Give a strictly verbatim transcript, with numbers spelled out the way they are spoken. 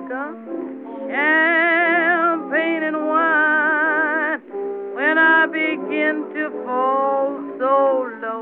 liquor, champagne and wine when I begin to fall so low.